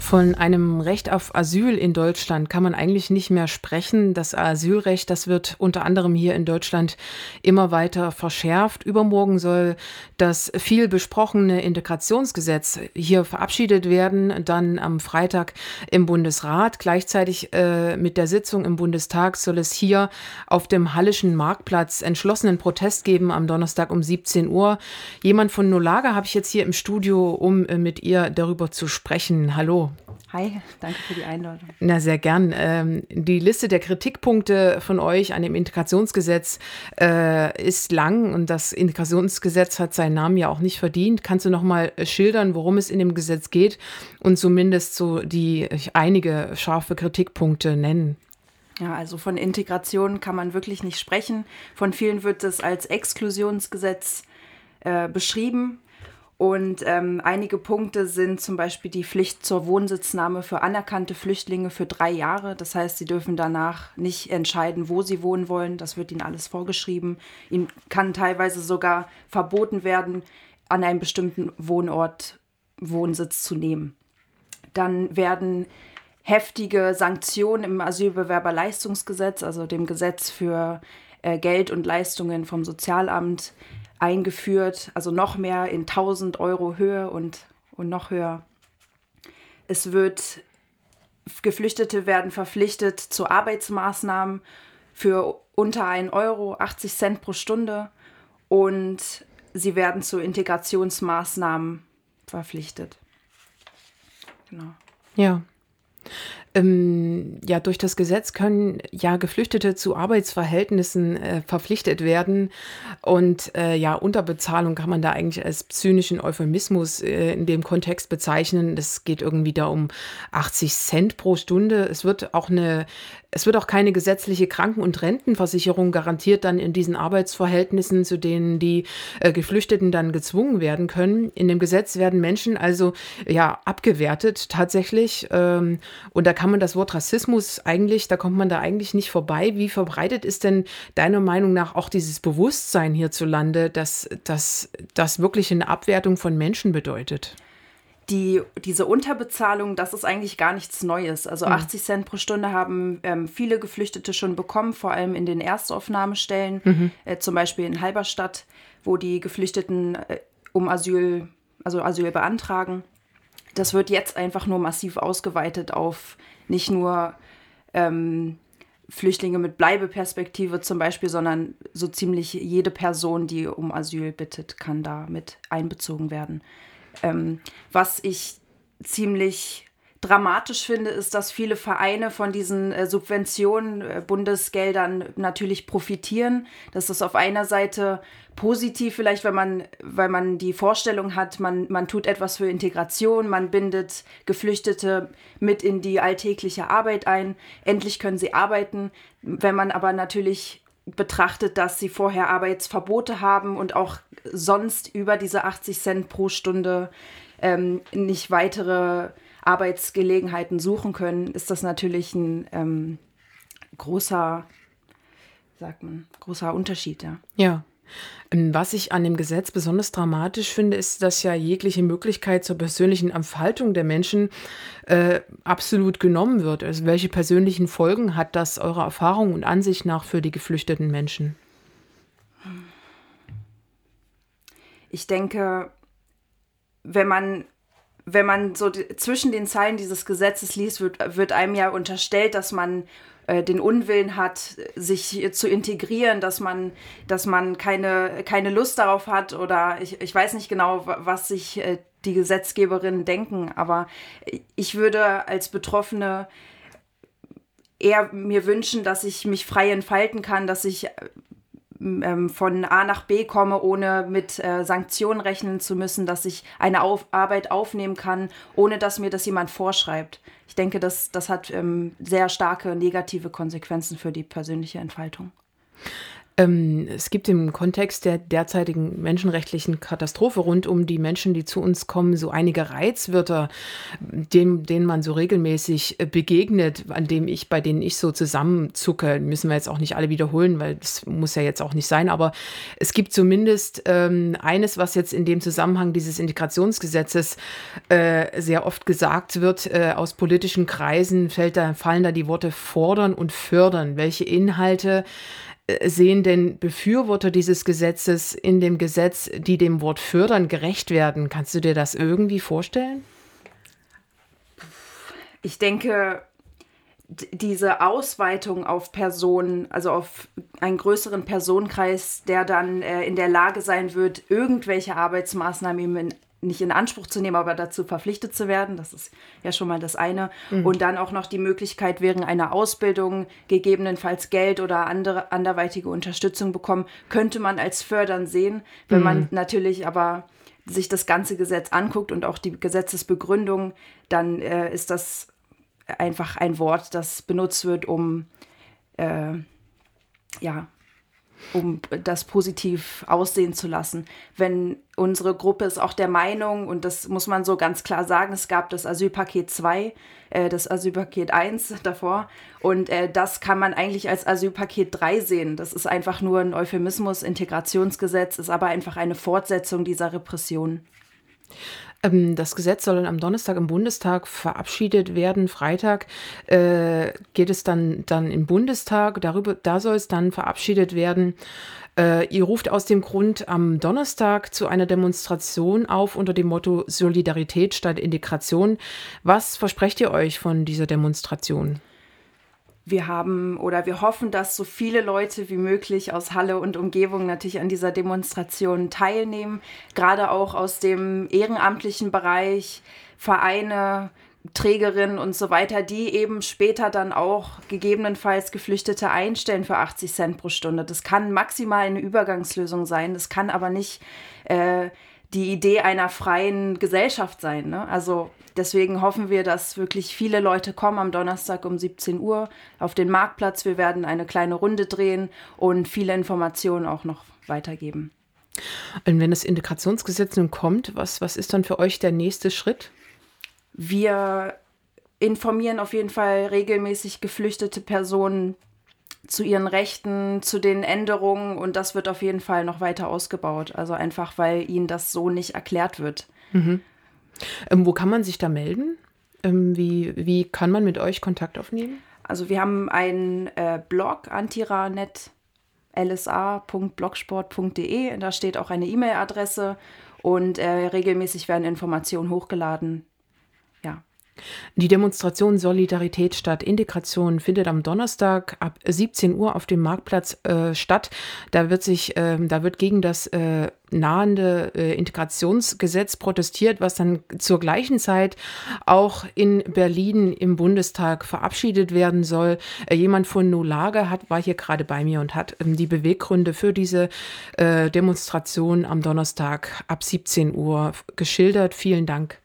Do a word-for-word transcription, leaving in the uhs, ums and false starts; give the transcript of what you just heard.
Von einem Recht auf Asyl in Deutschland kann man eigentlich nicht mehr sprechen. Das Asylrecht, das wird unter anderem hier in Deutschland immer weiter verschärft. Übermorgen soll das viel besprochene Integrationsgesetz hier verabschiedet werden, dann am Freitag im Bundesrat. Gleichzeitig äh, mit der Sitzung im Bundestag soll es hier auf dem Hallischen Marktplatz entschlossenen Protest geben am Donnerstag um siebzehn Uhr. Jemand von Nolaga habe ich jetzt hier im Studio, um äh, mit ihr darüber zu sprechen. Hallo. Hi, danke für die Einladung. Na, sehr gern. Ähm, die Liste der Kritikpunkte von euch an dem Integrationsgesetz äh, ist lang und das Integrationsgesetz hat seinen Namen ja auch nicht verdient. Kannst du noch mal schildern, worum es in dem Gesetz geht und zumindest so die einige scharfe Kritikpunkte nennen? Ja, also von Integration kann man wirklich nicht sprechen. Von vielen wird es als Exklusionsgesetz äh, beschrieben. Und ähm, einige Punkte sind zum Beispiel die Pflicht zur Wohnsitznahme für anerkannte Flüchtlinge für drei Jahre. Das heißt, sie dürfen danach nicht entscheiden, wo sie wohnen wollen. Das wird ihnen alles vorgeschrieben. Ihnen kann teilweise sogar verboten werden, an einem bestimmten Wohnort Wohnsitz zu nehmen. Dann werden heftige Sanktionen im Asylbewerberleistungsgesetz, also dem Gesetz für äh, Geld und Leistungen vom Sozialamt, eingeführt, also noch mehr in tausend Euro Höhe und, und noch höher. Es wird, Geflüchtete werden verpflichtet zu Arbeitsmaßnahmen für unter einen Euro, achtzig Cent pro Stunde, und sie werden zu Integrationsmaßnahmen verpflichtet. Genau. Ja. Ähm, ja, durch das Gesetz können ja Geflüchtete zu Arbeitsverhältnissen äh, verpflichtet werden und äh, ja, Unterbezahlung kann man da eigentlich als zynischen Euphemismus äh, in dem Kontext bezeichnen. Das geht irgendwie da um achtzig Cent pro Stunde. Es wird auch eine Es wird auch keine gesetzliche Kranken- und Rentenversicherung garantiert dann in diesen Arbeitsverhältnissen, zu denen die äh, Geflüchteten dann gezwungen werden können. In dem Gesetz werden Menschen also ja abgewertet tatsächlich. Ähm, und da kann man das Wort Rassismus eigentlich, da kommt man da eigentlich nicht vorbei. Wie verbreitet ist denn deiner Meinung nach auch dieses Bewusstsein hierzulande, dass das wirklich eine Abwertung von Menschen bedeutet? Die, diese Unterbezahlung, das ist eigentlich gar nichts Neues. Also Mhm. achtzig Cent pro Stunde haben ähm, viele Geflüchtete schon bekommen, vor allem in den Erstaufnahmestellen, Mhm. äh, zum Beispiel in Halberstadt, wo die Geflüchteten äh, um Asyl, also Asyl beantragen. Das wird jetzt einfach nur massiv ausgeweitet auf nicht nur ähm, Flüchtlinge mit Bleibeperspektive zum Beispiel, sondern so ziemlich jede Person, die um Asyl bittet, kann da mit einbezogen werden. Ähm, was ich ziemlich dramatisch finde, ist, dass viele Vereine von diesen äh, Subventionen, äh, Bundesgeldern natürlich profitieren. Das ist auf einer Seite positiv vielleicht, wenn man, weil man die Vorstellung hat, man, man tut etwas für Integration, man bindet Geflüchtete mit in die alltägliche Arbeit ein. Endlich können sie arbeiten. Wenn man aber natürlich betrachtet, dass sie vorher Arbeitsverbote haben und auch sonst über diese achtzig Cent pro Stunde ähm, nicht weitere Arbeitsgelegenheiten suchen können, ist das natürlich ein ähm, großer, sagt man, großer Unterschied, ja. Ja. Was ich an dem Gesetz besonders dramatisch finde, ist, dass ja jegliche Möglichkeit zur persönlichen Entfaltung der Menschen äh, absolut genommen wird. Also welche persönlichen Folgen hat das eurer Erfahrung und Ansicht nach für die geflüchteten Menschen? Ich denke, wenn man wenn man so die, zwischen den Zeilen dieses Gesetzes liest, wird, wird einem ja unterstellt, dass man äh, den Unwillen hat, sich zu integrieren, dass man, dass man keine, keine Lust darauf hat oder ich, ich weiß nicht genau, was sich äh, die Gesetzgeberinnen denken, aber ich würde als Betroffene eher mir wünschen, dass ich mich frei entfalten kann, dass ich von A nach B komme, ohne mit äh, Sanktionen rechnen zu müssen, dass ich eine Auf- Arbeit aufnehmen kann, ohne dass mir das jemand vorschreibt. Ich denke, das, das hat ähm, sehr starke negative Konsequenzen für die persönliche Entfaltung. Ähm, es gibt im Kontext der derzeitigen menschenrechtlichen Katastrophe rund um die Menschen, die zu uns kommen, so einige Reizwörter, denen, denen man so regelmäßig äh, begegnet, an dem ich, bei denen ich so zusammenzucke. Müssen wir jetzt auch nicht alle wiederholen, weil das muss ja jetzt auch nicht sein. Aber es gibt zumindest ähm, eines, was jetzt in dem Zusammenhang dieses Integrationsgesetzes äh, sehr oft gesagt wird. Äh, aus politischen Kreisen fällt da, fallen da die Worte fordern und fördern. Welche Inhalte sehen denn Befürworter dieses Gesetzes in dem Gesetz, die dem Wort fördern gerecht werden? Kannst du dir das irgendwie vorstellen? Ich denke, d- diese Ausweitung auf Personen, also auf einen größeren Personenkreis, der dann äh, in der Lage sein wird, irgendwelche Arbeitsmaßnahmen eben in, nicht in Anspruch zu nehmen, aber dazu verpflichtet zu werden. Das ist ja schon mal das eine. Mhm. Und dann auch noch die Möglichkeit, während einer Ausbildung gegebenenfalls Geld oder andere anderweitige Unterstützung bekommen, könnte man als fördern sehen. Wenn mhm. man natürlich aber sich das ganze Gesetz anguckt und auch die Gesetzesbegründung, dann äh, ist das einfach ein Wort, das benutzt wird, um äh, ja, um das positiv aussehen zu lassen. Wenn unsere Gruppe ist auch der Meinung, und das muss man so ganz klar sagen, es gab das Asylpaket zwei, äh, das Asylpaket eins davor, und äh, das kann man eigentlich als Asylpaket drei sehen. Das ist einfach nur ein Euphemismus, Integrationsgesetz, ist aber einfach eine Fortsetzung dieser Repression. Ähm, Das Gesetz soll dann am Donnerstag im Bundestag verabschiedet werden. Freitag äh, geht es dann, dann im Bundestag. Darüber, da soll es dann verabschiedet werden. Äh, ihr ruft aus dem Grund am Donnerstag zu einer Demonstration auf unter dem Motto Solidarität statt Integration. Was versprecht ihr euch von dieser Demonstration? Wir haben oder wir hoffen, dass so viele Leute wie möglich aus Halle und Umgebung natürlich an dieser Demonstration teilnehmen, gerade auch aus dem ehrenamtlichen Bereich, Vereine, Trägerinnen und so weiter, die eben später dann auch gegebenenfalls Geflüchtete einstellen für achtzig Cent pro Stunde. Das kann maximal eine Übergangslösung sein, das kann aber nicht äh, die Idee einer freien Gesellschaft sein, ne? Also deswegen hoffen wir, dass wirklich viele Leute kommen am Donnerstag um siebzehn Uhr auf den Marktplatz. Wir werden eine kleine Runde drehen und viele Informationen auch noch weitergeben. Und wenn das Integrationsgesetz nun kommt, was, was ist dann für euch der nächste Schritt? Wir informieren auf jeden Fall regelmäßig geflüchtete Personen zu ihren Rechten, zu den Änderungen, und das wird auf jeden Fall noch weiter ausgebaut. Also einfach, weil ihnen das so nicht erklärt wird. Mhm. Ähm, wo kann man sich da melden? Ähm, wie, wie kann man mit euch Kontakt aufnehmen? Also wir haben einen äh, Blog, antiranet l s a punkt blogsport punkt d e. Da steht auch eine E-Mail-Adresse und äh, regelmäßig werden Informationen hochgeladen. Ja. Die Demonstration Solidarität statt Integration findet am Donnerstag ab siebzehn Uhr auf dem Marktplatz äh, statt. Da wird sich, äh, da wird gegen das äh, nahende äh, Integrationsgesetz protestiert, was dann zur gleichen Zeit auch in Berlin im Bundestag verabschiedet werden soll. Äh, jemand von Nolage hat, war hier gerade bei mir und hat ähm, die Beweggründe für diese äh, Demonstration am Donnerstag ab siebzehn Uhr geschildert. Vielen Dank.